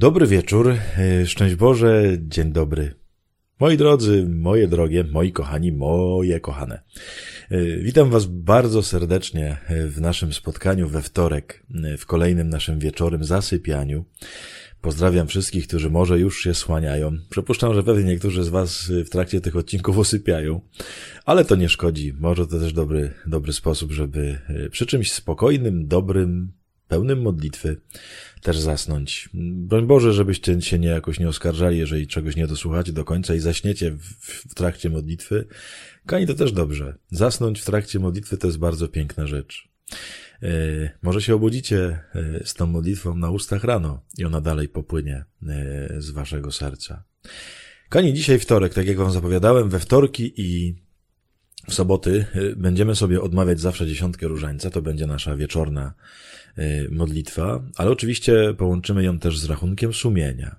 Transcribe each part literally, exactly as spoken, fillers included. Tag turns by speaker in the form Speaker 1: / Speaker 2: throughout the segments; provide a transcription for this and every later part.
Speaker 1: Dobry wieczór, szczęść Boże, dzień dobry. Moi drodzy, moje drogie, moi kochani, moje kochane. Witam Was bardzo serdecznie w naszym spotkaniu we wtorek, w kolejnym naszym wieczorem zasypianiu. Pozdrawiam wszystkich, którzy może już się słaniają. Przypuszczam, że pewnie niektórzy z Was w trakcie tych odcinków usypiają, ale to nie szkodzi. Może to też dobry, dobry sposób, żeby przy czymś spokojnym, dobrym, pełnym modlitwy też zasnąć. Broń Boże, żebyście się nie jakoś nie oskarżali, jeżeli czegoś nie dosłuchacie do końca i zaśniecie w, w trakcie modlitwy. Kani, to też dobrze. Zasnąć w trakcie modlitwy to jest bardzo piękna rzecz. Yy, może się obudzicie yy, z tą modlitwą na ustach rano i ona dalej popłynie yy, z waszego serca. Kani, dzisiaj wtorek, tak jak wam zapowiadałem, we wtorki i w soboty yy, będziemy sobie odmawiać zawsze dziesiątkę różańca. To będzie nasza wieczorna yy, modlitwa, ale oczywiście połączymy ją też z rachunkiem sumienia.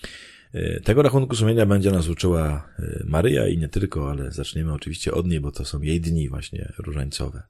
Speaker 1: Yy, tego rachunku sumienia będzie nas uczyła yy, Maryja i nie tylko, ale zaczniemy oczywiście od niej, bo to są jej dni właśnie różańcowe.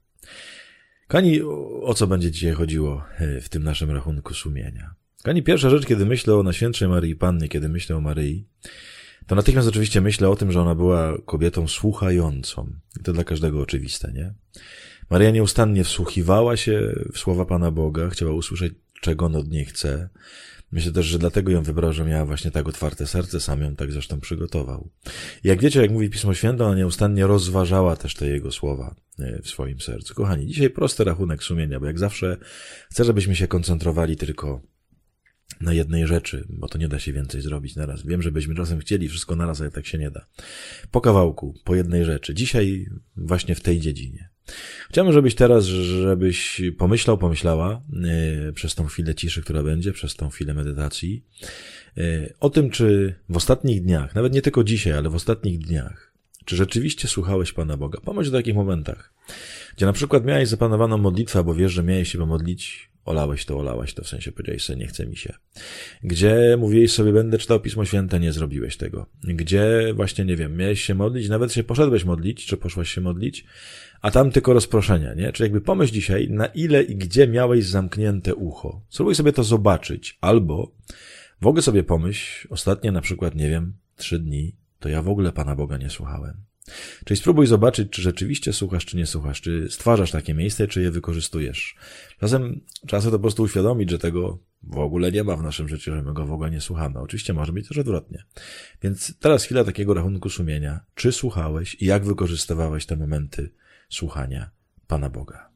Speaker 1: Kani, o co będzie dzisiaj chodziło w tym naszym rachunku sumienia? Kani, pierwsza rzecz, kiedy myślę o Najświętszej Maryi Pannie, kiedy myślę o Maryi, to natychmiast oczywiście myślę o tym, że ona była kobietą słuchającą. I to dla każdego oczywiste, nie? Maryja nieustannie wsłuchiwała się w słowa Pana Boga, chciała usłyszeć, czego on od niej chce. Myślę też, że dlatego ją wybrał, że miała właśnie tak otwarte serce, sam ją tak zresztą przygotował. I jak wiecie, jak mówi Pismo Święte, ona nieustannie rozważała też te jego słowa w swoim sercu. Kochani, dzisiaj prosty rachunek sumienia, bo jak zawsze chcę, żebyśmy się koncentrowali tylko na jednej rzeczy, bo to nie da się więcej zrobić naraz. Wiem, że byśmy czasem chcieli wszystko naraz, ale tak się nie da. Po kawałku, po jednej rzeczy. Dzisiaj właśnie w tej dziedzinie. Chciałbym, żebyś teraz, żebyś pomyślał, pomyślała yy, przez tą chwilę ciszy, która będzie, przez tą chwilę medytacji, yy, o tym, czy w ostatnich dniach, nawet nie tylko dzisiaj, ale w ostatnich dniach, czy rzeczywiście słuchałeś Pana Boga? Pomyśl o takich momentach, gdzie na przykład miałeś zaplanowaną modlitwę, bo wiesz, że miałeś się pomodlić, olałeś to, olałaś to, w sensie powiedziałeś sobie, nie chce mi się. Gdzie mówiłeś sobie, będę czytał Pismo Święte, nie zrobiłeś tego. Gdzie właśnie, nie wiem, miałeś się modlić, nawet się poszedłeś modlić, czy poszłaś się modlić, a tam tylko rozproszenia, nie? Czyli jakby pomyśl dzisiaj, na ile i gdzie miałeś zamknięte ucho. Spróbuj sobie to zobaczyć, albo w ogóle sobie pomyśl, ostatnie na przykład, nie wiem, trzy dni, to ja w ogóle Pana Boga nie słuchałem. Czyli spróbuj zobaczyć, czy rzeczywiście słuchasz, czy nie słuchasz, czy stwarzasz takie miejsce, czy je wykorzystujesz. Czasem trzeba sobie to po prostu uświadomić, że tego w ogóle nie ma w naszym życiu, że my go w ogóle nie słuchamy. Oczywiście może być też odwrotnie. Więc teraz chwila takiego rachunku sumienia. Czy słuchałeś i jak wykorzystywałeś te momenty słuchania Pana Boga?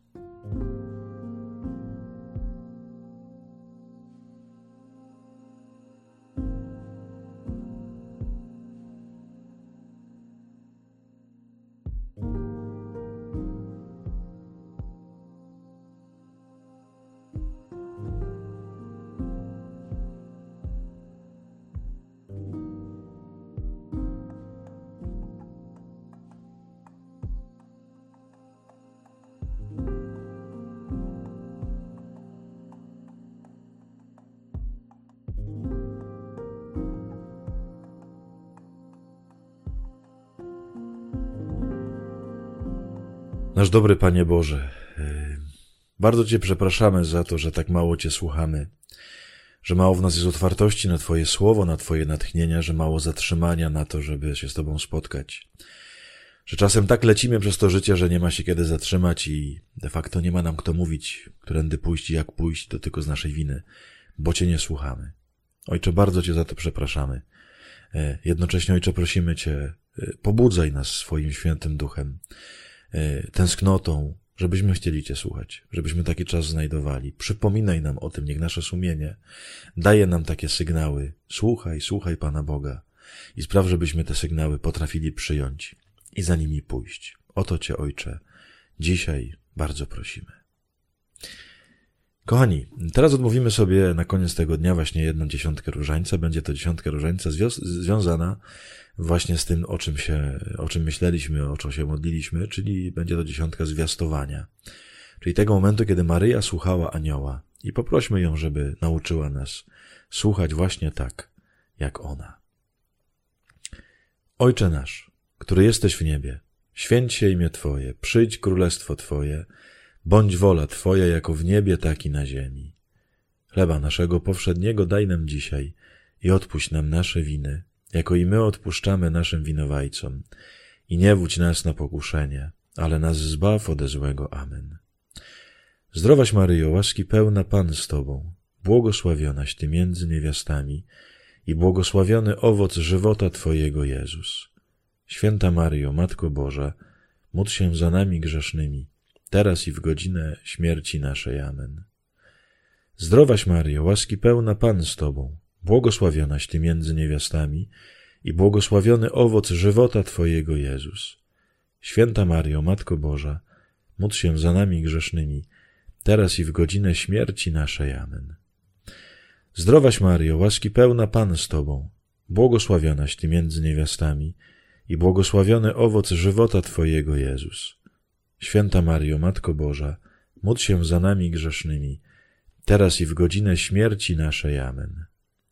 Speaker 1: Nasz dobry Panie Boże, bardzo Cię przepraszamy za to, że tak mało Cię słuchamy, że mało w nas jest otwartości na Twoje słowo, na Twoje natchnienia, że mało zatrzymania na to, żeby się z Tobą spotkać. Że czasem tak lecimy przez to życie, że nie ma się kiedy zatrzymać i de facto nie ma nam kto mówić, którędy pójść i jak pójść, to tylko z naszej winy, bo Cię nie słuchamy. Ojcze, bardzo Cię za to przepraszamy. Jednocześnie, Ojcze, prosimy Cię, pobudzaj nas swoim świętym duchem, tęsknotą, żebyśmy chcieli Cię słuchać, żebyśmy taki czas znajdowali. Przypominaj nam o tym, niech nasze sumienie daje nam takie sygnały. Słuchaj, słuchaj Pana Boga i spraw, żebyśmy te sygnały potrafili przyjąć i za nimi pójść. O to Cię, Ojcze, dzisiaj bardzo prosimy. Kochani, teraz odmówimy sobie na koniec tego dnia właśnie jedną dziesiątkę różańca. Będzie to dziesiątka różańca związana właśnie z tym, o czym się, o czym myśleliśmy, o czym się modliliśmy, czyli będzie to dziesiątka zwiastowania. Czyli tego momentu, kiedy Maryja słuchała anioła i poprośmy ją, żeby nauczyła nas słuchać właśnie tak, jak ona. Ojcze nasz, który jesteś w niebie, święć się imię Twoje, przyjdź królestwo Twoje, bądź wola Twoja jako w niebie, tak i na ziemi. Chleba naszego powszedniego daj nam dzisiaj i odpuść nam nasze winy, jako i my odpuszczamy naszym winowajcom. I nie wódź nas na pokuszenie, ale nas zbaw ode złego. Amen. Zdrowaś Maryjo, łaski pełna, Pan z Tobą, błogosławionaś Ty między niewiastami i błogosławiony owoc żywota Twojego, Jezus. Święta Maryjo, Matko Boża, módl się za nami grzesznymi, teraz i w godzinę śmierci naszej. Amen. Zdrowaś Maryjo, łaski pełna, Pan z Tobą, błogosławionaś Ty między niewiastami i błogosławiony owoc żywota Twojego, Jezus. Święta Maryjo, Matko Boża, módl się za nami grzesznymi, teraz i w godzinę śmierci naszej. Amen. Zdrowaś Maryjo, łaski pełna, Pan z Tobą, błogosławionaś Ty między niewiastami i błogosławiony owoc żywota Twojego, Jezus. Święta Maryjo, Matko Boża, módl się za nami grzesznymi, teraz i w godzinę śmierci naszej. Amen.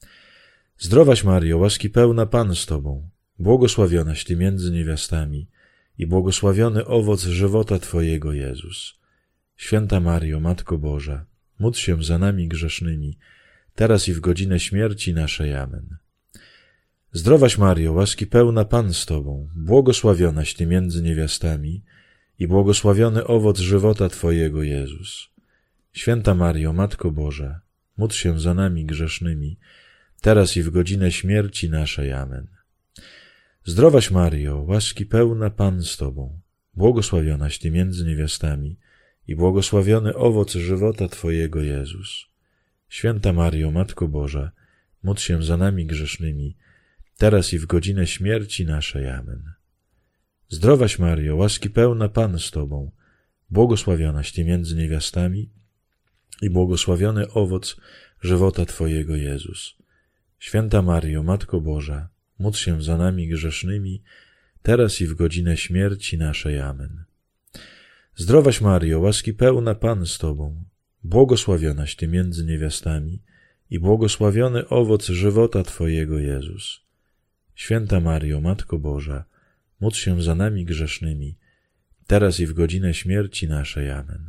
Speaker 1: Zdrowaś Maryjo, łaski pełna, Pan z Tobą, błogosławionaś Ty między niewiastami i błogosławiony owoc żywota Twojego, Jezus. Święta Maryjo, Matko Boża, módl się za nami grzesznymi, teraz i w godzinę śmierci naszej. Amen. Zdrowaś Maryjo, łaski pełna, Pan z Tobą, błogosławionaś Ty między niewiastami i błogosławiony owoc żywota Twojego, Jezus. Święta Maryjo, Matko Boża, módl się za nami grzesznymi, teraz i w godzinę śmierci naszej. Amen. Zdrowaś Maryjo, łaski pełna, Pan z Tobą, błogosławionaś Ty między niewiastami i błogosławiony owoc żywota Twojego, Jezus. Święta Maryjo, Matko Boża, módl się za nami grzesznymi, teraz i w godzinę śmierci naszej. Amen. Zdrowaś Maryjo, łaski pełna, Pan z Tobą, błogosławionaś Ty między niewiastami i błogosławiony owoc żywota Twojego, Jezus. Święta Maryjo, Matko Boża, módl się za nami grzesznymi, teraz i w godzinę śmierci naszej. Amen. Zdrowaś Maryjo, łaski pełna, Pan z Tobą, błogosławionaś Ty między niewiastami i błogosławiony owoc żywota Twojego, Jezus. Święta Maryjo, Matko Boża, módl się za nami grzesznymi, teraz i w godzinę śmierci naszej. Amen.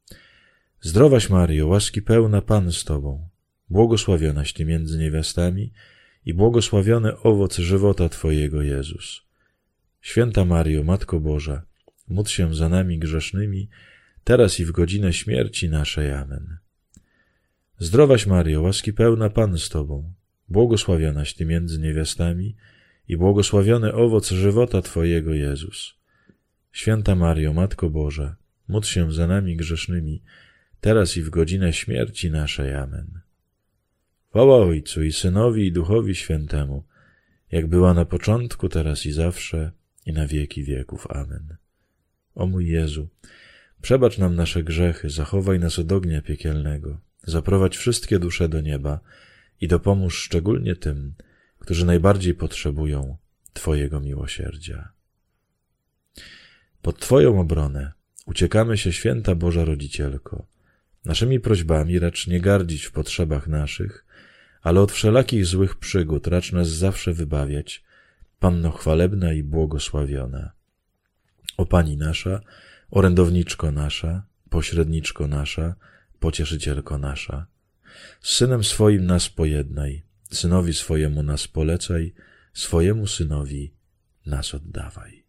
Speaker 1: Zdrowaś Maryjo, łaski pełna, Pan z Tobą, błogosławionaś Ty między niewiastami i błogosławiony owoc żywota Twojego, Jezus. Święta Maryjo, Matko Boża, módl się za nami grzesznymi, teraz i w godzinę śmierci naszej. Amen. Zdrowaś Maryjo, łaski pełna, Pan z Tobą, błogosławionaś Ty między niewiastami i błogosławiony owoc żywota Twojego, Jezus. Święta Maryjo, Matko Boża, módl się za nami grzesznymi, teraz i w godzinę śmierci naszej. Amen. Chwała Ojcu i Synowi i Duchowi Świętemu, jak była na początku, teraz i zawsze, i na wieki wieków. Amen. O mój Jezu, przebacz nam nasze grzechy, zachowaj nas od ognia piekielnego, zaprowadź wszystkie dusze do nieba i dopomóż szczególnie tym, którzy najbardziej potrzebują Twojego miłosierdzia. Pod Twoją obronę uciekamy się, Święta Boża Rodzicielko. Naszymi prośbami racz nie gardzić w potrzebach naszych, ale od wszelakich złych przygód racz nas zawsze wybawiać, Panno chwalebna i błogosławiona. O Pani nasza, orędowniczko nasza, pośredniczko nasza, pocieszycielko nasza, z Synem swoim nas pojednaj, Synowi swojemu nas polecaj, swojemu Synowi nas oddawaj.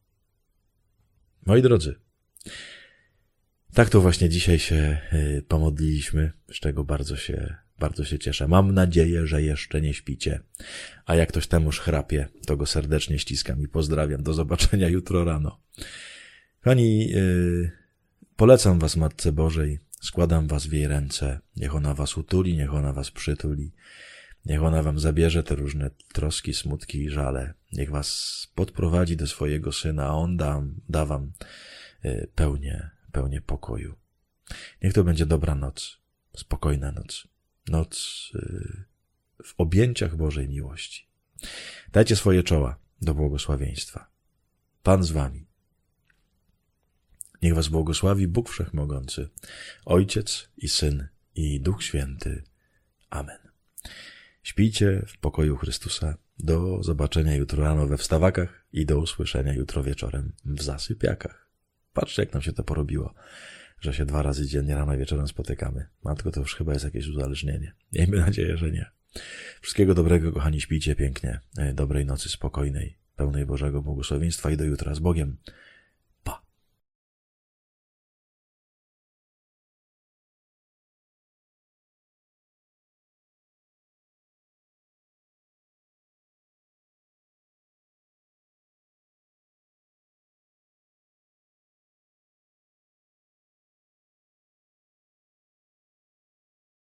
Speaker 1: Moi drodzy, tak to właśnie dzisiaj się pomodliliśmy, z czego bardzo się, bardzo się cieszę. Mam nadzieję, że jeszcze nie śpicie, a jak ktoś tam już chrapie, to go serdecznie ściskam i pozdrawiam. Do zobaczenia jutro rano. Kochani, yy, polecam was Matce Bożej, składam was w jej ręce. Niech ona was utuli, niech ona was przytuli. Niech ona wam zabierze te różne troski, smutki i żale. Niech was podprowadzi do swojego Syna, a On da, da wam yy, pełnię, pełnię pokoju. Niech to będzie dobra noc, spokojna noc. Noc yy, w objęciach Bożej miłości. Dajcie swoje czoła do błogosławieństwa. Pan z wami. Niech was błogosławi Bóg Wszechmogący, Ojciec i Syn i Duch Święty. Amen. Śpijcie w pokoju Chrystusa. Do zobaczenia jutro rano we wstawakach i do usłyszenia jutro wieczorem w zasypiakach. Patrzcie, jak nam się to porobiło. że się dwa razy dziennie rano i wieczorem spotykamy. Matko, to już chyba jest jakieś uzależnienie. Miejmy nadzieję, że nie. Wszystkiego dobrego, kochani, śpijcie pięknie. Dobrej nocy spokojnej, pełnej Bożego błogosławieństwa i do jutra z Bogiem.